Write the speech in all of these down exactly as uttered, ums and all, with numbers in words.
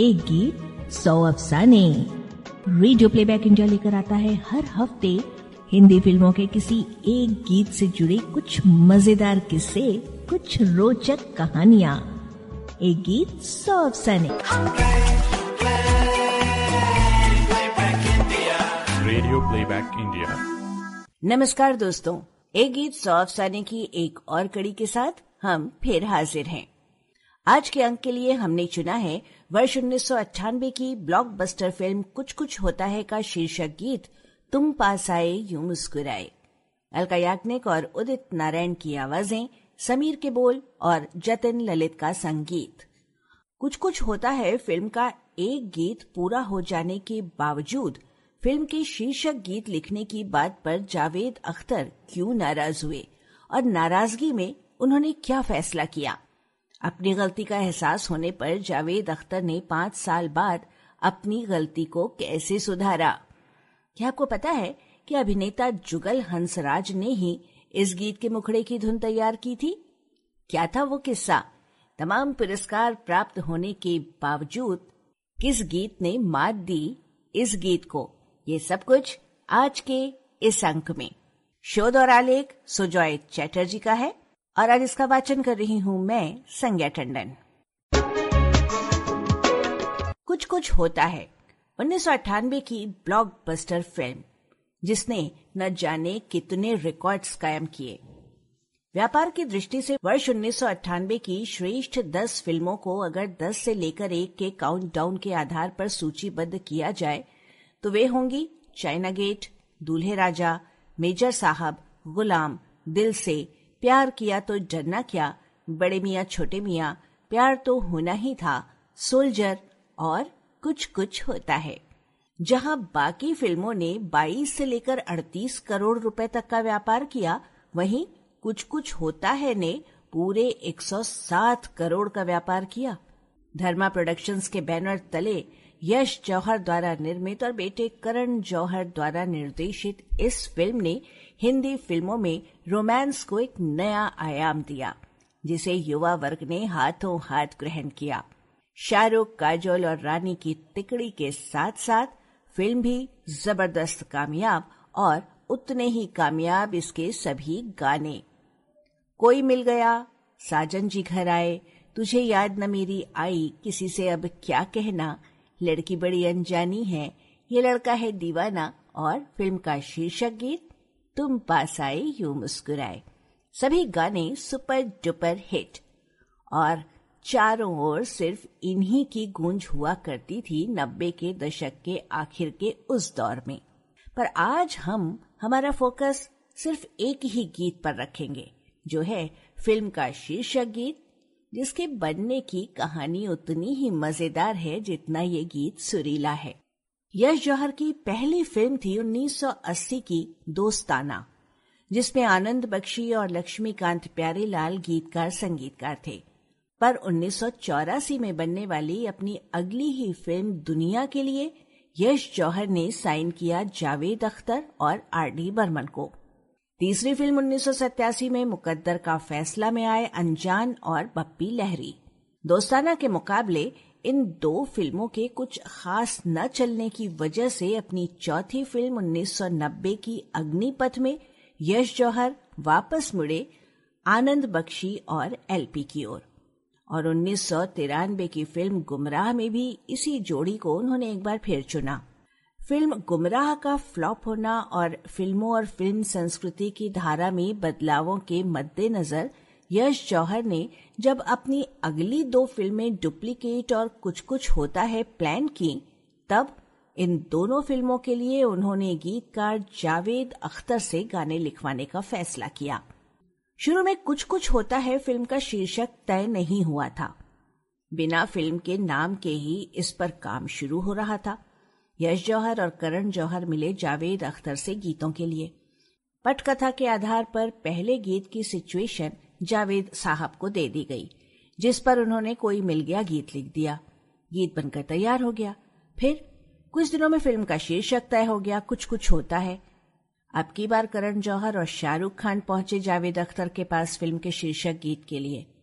एक गीत सौ अफसाने। रेडियो प्लेबैक इंडिया लेकर आता है हर हफ्ते हिंदी फिल्मों के किसी एक गीत से जुड़े कुछ मजेदार किस्से, कुछ रोचक कहानियाँ। एक गीत सौ अफसाने। Radio playback India. नमस्कार दोस्तों, एक गीत सौ अफसाने की एक और कड़ी के साथ हम फिर हाजिर हैं। आज के अंक के लिए हमने चुना है वर्ष उन्नीस सौ अट्ठानवे की ब्लॉकबस्टर फिल्म कुछ कुछ होता है का शीर्षक गीत तुम पास आए यूं मुस्कुराए। अलका याग्निक और उदित नारायण की आवाजें, समीर के बोल और जतिन ललित का संगीत। कुछ कुछ होता है फिल्म का एक गीत पूरा हो जाने के बावजूद फिल्म के शीर्षक गीत लिखने की बात पर जावेद अख्तर क्यों नाराज हुए और नाराजगी में उन्होंने क्या फैसला किया। अपनी गलती का एहसास होने पर जावेद अख्तर ने पांच साल बाद अपनी गलती को कैसे सुधारा। क्या आपको पता है कि अभिनेता जुगल हंसराज ने ही इस गीत के मुखड़े की धुन तैयार की थी? क्या था वो किस्सा? तमाम पुरस्कार प्राप्त होने के बावजूद किस गीत ने मात दी इस गीत को? ये सब कुछ आज के इस अंक में। शोध और आलेख सुजॉय चैटर्जी का है और आज इसका वाचन कर रही हूं मैं, संज्ञा टंडन। कुछ कुछ होता है उन्नीस सौ अट्ठानवे की ब्लॉकबस्टर फिल्म जिसने न जाने कितने रिकॉर्ड्स कायम किए। व्यापार की दृष्टि से वर्ष उन्नीस सौ अट्ठानवे की श्रेष्ठ दस फिल्मों को अगर दस से लेकर एक के काउंटडाउन के आधार पर सूचीबद्ध किया जाए तो वे होंगी चाइना गेट, दूल्हे राजा, मेजर साहब, गुलाम, दिल से, प्यार किया तो डरना क्या, बड़े मियाँ छोटे मियाँ, प्यार तो होना ही था, सोल्जर और कुछ कुछ होता है। जहां बाकी फिल्मों ने बाईस से लेकर अड़तीस करोड़ रुपए तक का व्यापार किया, वहीं कुछ कुछ होता है ने पूरे एक सौ सात करोड़ का व्यापार किया। धर्मा प्रोडक्शंस के बैनर तले यश जौहर द्वारा निर्मित और बेटे करण जौहर द्वारा निर्देशित इस फिल्म ने हिंदी फिल्मों में रोमांस को एक नया आयाम दिया, जिसे युवा वर्ग ने हाथों हाथ ग्रहण किया। शाहरुख, काजोल और रानी की तिकड़ी के साथ साथ फिल्म भी जबरदस्त कामयाब और उतने ही कामयाब इसके सभी गाने। कोई मिल गया, साजन जी घर आए, तुझे याद न मेरी आई, किसी से अब क्या कहना, लड़की बड़ी अनजानी है, ये लड़का है दीवाना और फिल्म का शीर्षक गीत तुम पास आए यूं मुस्कुराए। सभी गाने सुपर डुपर हिट और चारों ओर सिर्फ इन्हीं की गूंज हुआ करती थी नब्बे के दशक के आखिर के उस दौर में। पर आज हम हमारा फोकस सिर्फ एक ही गीत पर रखेंगे, जो है फिल्म का शीर्षक गीत, जिसके बनने की कहानी उतनी ही मजेदार है जितना ये गीत सुरीला है। यश जौहर की पहली फिल्म थी उन्नीस सौ अस्सी की दोस्ताना, जिसमें आनंद बख्शी और लक्ष्मीकांत प्यारेलाल गीतकार संगीतकार थे। पर उन्नीस सौ चौरासी में बनने वाली अपनी अगली ही फिल्म दुनिया के लिए यश जौहर ने साइन किया जावेद अख्तर और आर डी बर्मन को। तीसरी फिल्म उन्नीस सौ सत्तासी में मुकद्दर का फैसला में आए अनजान और बप्पी लहरी। दोस्ताना के मुकाबले इन दो फिल्मों के कुछ खास न चलने की वजह से अपनी चौथी फिल्म उन्नीस सौ नब्बे की अग्निपथ में यश जौहर वापस मुड़े आनंद बख्शी और एलपी की ओर। और उन्नीस सौ तिरानवे की फिल्म गुमराह में भी इसी जोड़ी को उन्होंने एक बार फिर चुना। फिल्म गुमराह का फ्लॉप होना और फिल्मों और फिल्म संस्कृति की धारा में बदलावों के मद्देनजर यश जौहर ने जब अपनी अगली दो फिल्में डुप्लीकेट और कुछ कुछ होता है प्लान की, तब इन दोनों फिल्मों के लिए उन्होंने गीतकार जावेद अख्तर से गाने लिखवाने का फैसला किया। शुरू में कुछ कुछ होता है फिल्म का शीर्षक तय नहीं हुआ था। बिना फिल्म के नाम के ही इस पर काम शुरू हो रहा था। यश जौहर और करण जौहर मिले जावेद अख्तर से गीतों के लिए। पटकथा के आधार पर पहले गीत की सिचुएशन जावेद साहब को दे दी गई, जिस पर उन्होंने कोई मिल गया गीत लिख दिया। गीत बनकर तैयार हो गया। फिर कुछ दिनों में फिल्म का शीर्षक तय हो गया, कुछ कुछ होता है। अब की बार करण जौहर और शाहरुख खान पहुंचे जावेद अख्तर के पास फिल्म के शीर्षक गीत के लिए।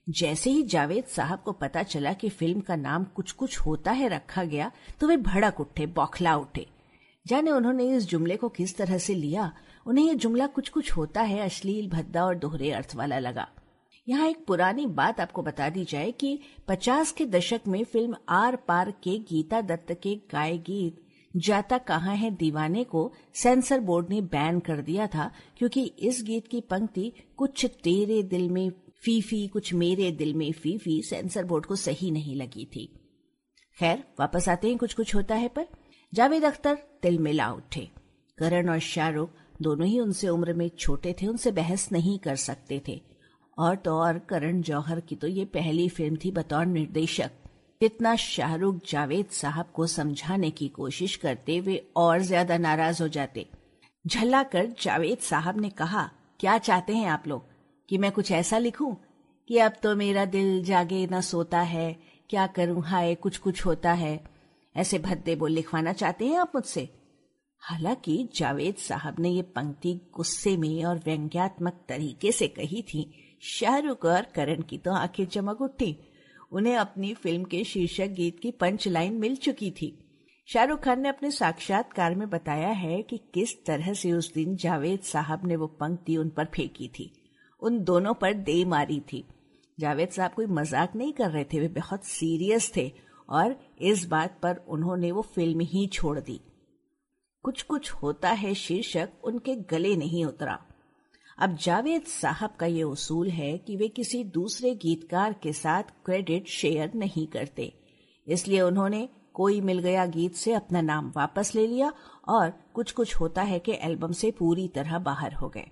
जैसे ही जावेद साहब को पता चला कि फिल्म का नाम कुछ कुछ होता है रखा गया तो वे भड़क उठे, बौखला उठे। जाने उन्होंने इस जुमले को किस तरह से लिया। उन्हें यह जुमला कुछ कुछ होता है अश्लील, भद्दा और दोहरे अर्थ वाला लगा। यहाँ एक पुरानी बात आपको बता दी जाए कि पचास के दशक में फिल्म आर पार के गीता दत्त के गाए गीत जाता कहाँ है दीवाने को सेंसर बोर्ड ने बैन कर दिया था, क्योंकि इस गीत की पंक्ति कुछ तेरे दिल में फीफी कुछ मेरे दिल में फीफी सेंसर बोर्ड को सही नहीं लगी थी। खैर, वापस आते हैं कुछ कुछ होता है पर। जावेद अख्तर तिलमिला उठे। करण और शाहरुख दोनों ही उनसे उम्र में छोटे थे, उनसे बहस नहीं कर सकते थे। और तो और करण जौहर की तो ये पहली फिल्म थी बतौर निर्देशक। कितना शाहरुख जावेद साहब को समझाने की कोशिश करते, वे और ज्यादा नाराज हो जाते। झल्लाकर जावेद साहब ने कहा, क्या चाहते हैं आप लोग कि मैं कुछ ऐसा लिखूं कि अब तो मेरा दिल जागे न सोता है, क्या करूं हाय कुछ कुछ होता है, ऐसे भद्दे बोल लिखवाना चाहते हैं आप मुझसे। हालांकि जावेद साहब ने ये पंक्ति गुस्से में और व्यंग्यात्मक तरीके से कही थी। शाहरुख और करण की तो आंखें चमक उठी। उन्हें अपनी फिल्म के शीर्षक गीत की पंच लाइन मिल चुकी थी। शाहरुख खान ने अपने साक्षात्कार में बताया है कि किस तरह से उस दिन जावेद साहब ने वो पंक्ति उन पर फेंकी थी, उन दोनों पर दे मारी थी। जावेद साहब कोई मजाक नहीं कर रहे थे, वे बहुत सीरियस थे और इस बात पर उन्होंने वो फिल्म ही छोड़ दी। कुछ कुछ होता है शीर्षक उनके गले नहीं उतरा। अब जावेद साहब का ये उसूल है कि वे किसी दूसरे गीतकार के साथ क्रेडिट शेयर नहीं करते, इसलिए उन्होंने कोई मिल गया गीत से अपना नाम वापस ले लिया और कुछ कुछ होता है के एल्बम से पूरी तरह बाहर हो गए।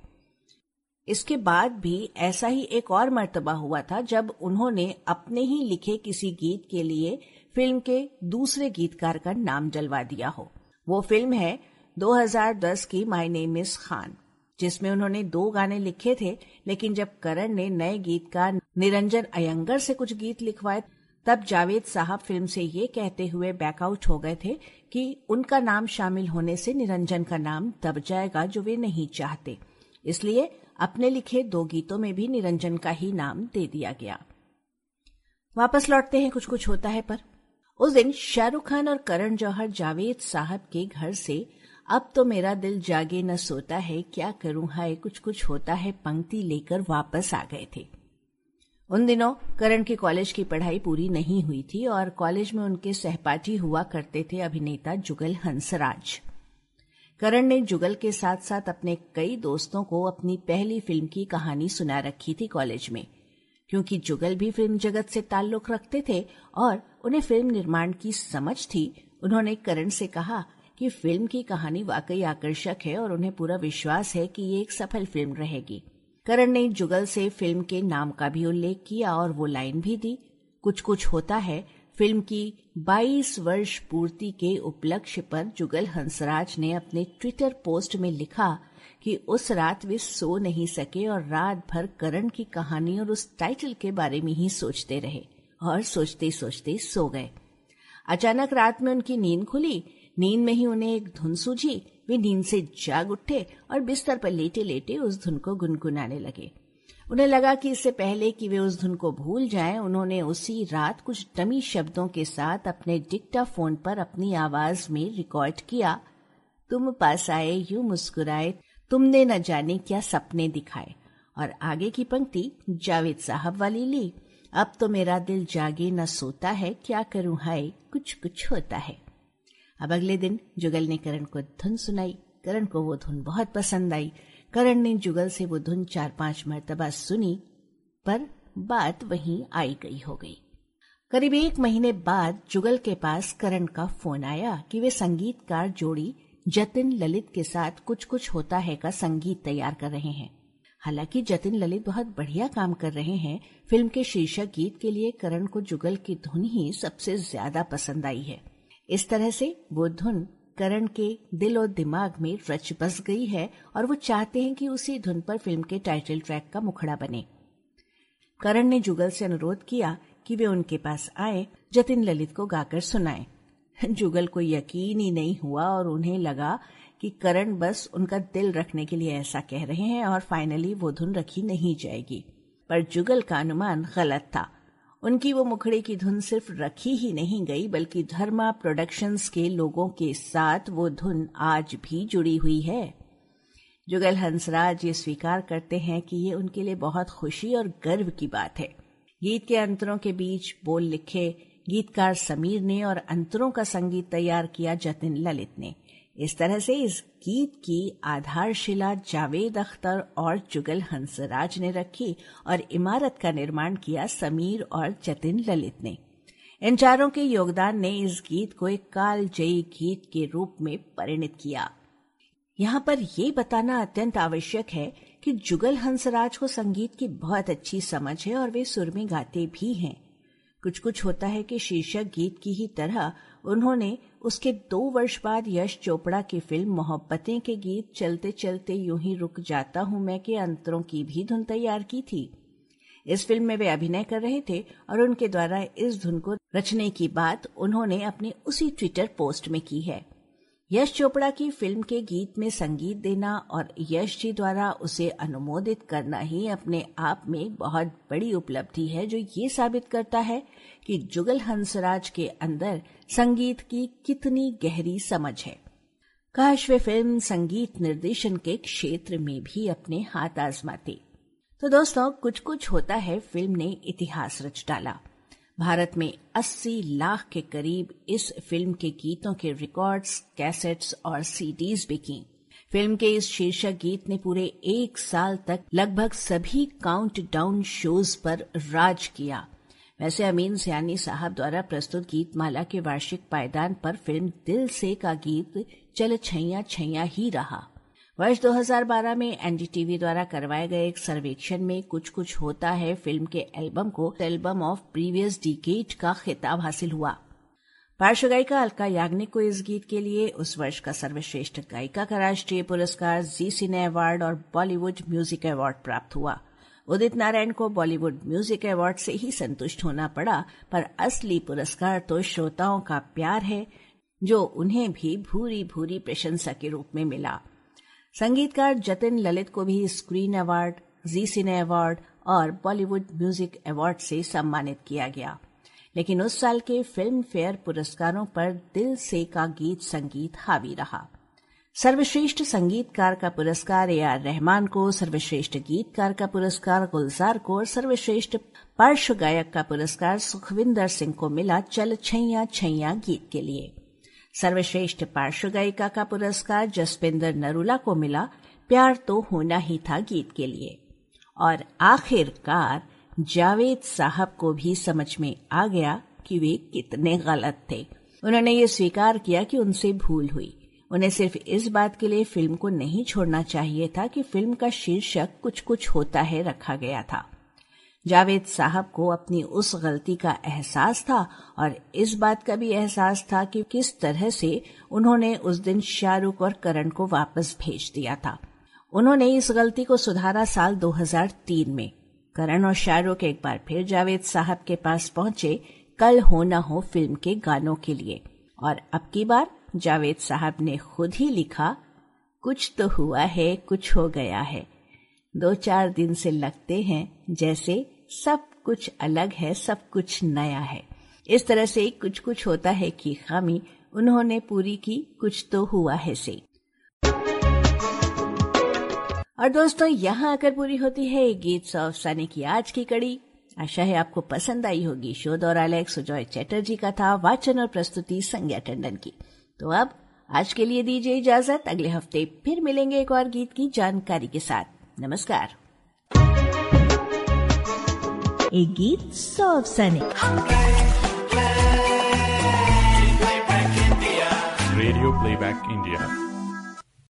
इसके बाद भी ऐसा ही एक और मर्तबा हुआ था जब उन्होंने अपने ही लिखे किसी गीत के लिए फिल्म के दूसरे गीतकार का नाम डलवा दिया हो। वो फिल्म है दो हज़ार दस की माय नेम इज खान, जिसमें उन्होंने दो गाने लिखे थे, लेकिन जब करण ने नए गीतकार निरंजन अयंगर से कुछ गीत लिखवाए तब जावेद साहब फिल्म से ये कहते हुए बैकआउट हो गए थे कि उनका नाम शामिल होने से निरंजन का नाम दब जाएगा, जो वे नहीं चाहते। इसलिए अपने लिखे दो गीतों में भी निरंजन का ही नाम दे दिया गया। वापस लौटते हैं कुछ कुछ होता है पर। उस दिन शाहरुख खान और करण जौहर जावेद साहब के घर से अब तो मेरा दिल जागे न सोता है, क्या करूं हाय कुछ कुछ होता है पंक्ति लेकर वापस आ गए थे। उन दिनों करण की कॉलेज की पढ़ाई पूरी नहीं हुई थी और कॉलेज में उनके सहपाठी हुआ करते थे अभिनेता जुगल हंसराज। करण ने जुगल के साथ साथ अपने कई दोस्तों को अपनी पहली फिल्म की कहानी सुना रखी थी कॉलेज में। क्योंकि जुगल भी फिल्म जगत से ताल्लुक रखते थे और उन्हें फिल्म निर्माण की समझ थी, उन्होंने करण से कहा कि फिल्म की कहानी वाकई आकर्षक है और उन्हें पूरा विश्वास है कि ये एक सफल फिल्म रहेगी। करण ने जुगल से फिल्म के नाम का भी उल्लेख किया और वो लाइन भी दी, कुछ कुछ होता है फिल्म की बाईस वर्ष पूर्ति के उपलक्ष्य पर जुगल हंसराज ने अपने ट्विटर पोस्ट में लिखा कि उस रात वे सो नहीं सके और रात भर करण की कहानी और उस टाइटल के बारे में ही सोचते रहे और सोचते सोचते सो गए। अचानक रात में उनकी नींद खुली। नींद में ही उन्हें एक धुन सूझी। वे नींद से जाग उठे और बिस्तर पर लेटे लेटे उस धुन को गुनगुनाने लगे। उन्हें लगा कि इससे पहले कि वे उस धुन को भूल जाएं, उन्होंने उसी रात कुछ डमी शब्दों के साथ अपने डिक्टाफोन पर अपनी आवाज में रिकॉर्ड किया, तुम पास आए यूं मुस्कुराए, तुमने न जाने क्या सपने दिखाए। और आगे की पंक्ति जावेद साहब वाली ली, अब तो मेरा दिल जागे न सोता है, क्या करूं हाय कुछ कुछ होता है। अब अगले दिन जुगल ने करण को धुन सुनाई। करण को वो धुन बहुत पसंद आई। करण ने जुगल से वो धुन चार पांच मर्तबा सुनी, पर बात वहीं आई गई हो गई। करीब एक महीने बाद जुगल के पास करण का फोन आया कि वे संगीतकार जोड़ी जतिन ललित के साथ कुछ कुछ होता है का संगीत तैयार कर रहे हैं। हालांकि जतिन ललित बहुत बढ़िया काम कर रहे हैं। फिल्म के शीर्षक गीत के लिए करण को जुगल की धुन ही सबसे ज्यादा पसंद आई है। इस तरह से वो धुन करण के दिल और दिमाग में रच बस गई है और वो चाहते हैं कि उसी धुन पर फिल्म के टाइटल ट्रैक का मुखड़ा बने। करण ने जुगल से अनुरोध किया कि वे उनके पास आए, जतिन ललित को गाकर सुनाएं। जुगल को यकीन ही नहीं हुआ और उन्हें लगा कि करण बस उनका दिल रखने के लिए ऐसा कह रहे हैं और फाइनली वो धुन रखी नहीं जाएगी। पर जुगल का अनुमान गलत था। उनकी वो मुखड़े की धुन सिर्फ रखी ही नहीं गई, बल्कि धर्मा प्रोडक्शंस के लोगों के साथ वो धुन आज भी जुड़ी हुई है। जुगल हंसराज ये स्वीकार करते हैं कि ये उनके लिए बहुत खुशी और गर्व की बात है। गीत के अंतरों के बीच बोल लिखे गीतकार समीर ने और अंतरों का संगीत तैयार किया जतिन ललित ने। इस तरह से इस गीत की आधारशिला जावेद अख्तर और जुगल हंसराज ने रखी और इमारत का निर्माण किया समीर और जतिन ललित ने। इन चारों के योगदान ने इस गीत को एक कालजयी गीत के रूप में परिणित किया। यहाँ पर यह बताना अत्यंत आवश्यक है कि जुगल हंसराज को संगीत की बहुत अच्छी समझ है और वे सुर में गाते भी हैं। कुछ कुछ होता है कि शीर्षक गीत की ही तरह उन्होंने उसके दो वर्ष बाद यश चोपड़ा की फिल्म मोहब्बतें के गीत चलते चलते यूं ही रुक जाता हूं मैं के अंतरों की भी धुन तैयार की थी। इस फिल्म में वे अभिनय कर रहे थे और उनके द्वारा इस धुन को रचने की बात उन्होंने अपने उसी ट्विटर पोस्ट में की है। यश चोपड़ा की फिल्म के गीत में संगीत देना और यश जी द्वारा उसे अनुमोदित करना ही अपने आप में एक बहुत बड़ी उपलब्धि है, जो ये साबित करता है कि जुगल हंसराज के अंदर संगीत की कितनी गहरी समझ है। काश वे फिल्म संगीत निर्देशन के क्षेत्र में भी अपने हाथ आजमाते। तो दोस्तों, कुछ कुछ होता है फिल्म ने इतिहास रच डाला। भारत में अस्सी लाख के करीब इस फिल्म के गीतों के रिकॉर्ड्स, कैसेट्स और सीडीज बिकी। फिल्म के इस शीर्षक गीत ने पूरे एक साल तक लगभग सभी काउंटडाउन शोज पर राज किया। वैसे अमीन सयानी साहब द्वारा प्रस्तुत गीतमाला के वार्षिक पायदान पर फिल्म दिल से का गीत चल छैया छैया ही रहा। वर्ष दो हज़ार बारह में एनडीटीवी द्वारा करवाए गए एक सर्वेक्षण में कुछ कुछ होता है फिल्म के एल्बम को एल्बम ऑफ प्रीवियस डिकेड का खिताब हासिल हुआ। पार्श्व गायिका अलका याग्निक को इस गीत के लिए उस वर्ष का सर्वश्रेष्ठ गायिका का राष्ट्रीय पुरस्कार, जी सिने अवार्ड और बॉलीवुड म्यूजिक अवार्ड प्राप्त हुआ। उदित नारायण को बॉलीवुड म्यूजिक अवार्ड से ही संतुष्ट होना पड़ा, पर असली पुरस्कार तो श्रोताओं का प्यार है, जो उन्हें भी भूरी भूरी प्रशंसा के रूप में मिला। संगीतकार जतिन ललित को भी screen award, Zee cine award और बॉलीवुड म्यूजिक अवार्ड से सम्मानित किया गया। लेकिन उस साल के फिल्म फेयर पुरस्कारों पर दिल से का गीत संगीत हावी रहा। सर्वश्रेष्ठ संगीतकार का पुरस्कार ए आर रहमान को, सर्वश्रेष्ठ गीतकार का पुरस्कार गुलजार को और सर्वश्रेष्ठ पार्श्व गायक का पुरस्कार सुखविंदर सिंह को मिला चल छैया छैया गीत के लिए। सर्वश्रेष्ठ पार्श्व गायिका का पुरस्कार जसपिंदर नरूला को मिला प्यार तो होना ही था गीत के लिए। और आखिरकार जावेद साहब को भी समझ में आ गया कि वे कितने गलत थे। उन्होंने ये स्वीकार किया कि उनसे भूल हुई। उन्हें सिर्फ इस बात के लिए फिल्म को नहीं छोड़ना चाहिए था कि फिल्म का शीर्षक कुछ कुछ होता है रखा गया था। जावेद साहब को अपनी उस गलती का एहसास था और इस बात का भी एहसास था कि किस तरह से उन्होंने उस दिन शाहरुख और करण को वापस भेज दिया था। उन्होंने इस गलती को सुधारा साल दो हज़ार तीन में। करण और शाहरुख एक बार फिर जावेद साहब के पास पहुंचे कल हो ना हो फिल्म के गानों के लिए, और अब की बार जावेद साहब ने खुद ही लिखा, कुछ तो हुआ है कुछ हो गया है, दो चार दिन से लगते हैं जैसे सब कुछ अलग है सब कुछ नया है। इस तरह से कुछ कुछ होता है कि खामी उन्होंने पूरी की कुछ तो हुआ है से। और दोस्तों, यहाँ आकर पूरी होती है गीत ऑफ सनी की आज की कड़ी। आशा है आपको पसंद आई होगी। शो दौरान सुजॉय चैटर्जी का था, वाचन और प्रस्तुति संज्ञा टंडन की। तो अब आज के लिए दीजिए इजाजत। अगले हफ्ते फिर मिलेंगे एक और गीत की जानकारी के साथ। नमस्कार। एक गीत सौ अफसाने। Radio playback India.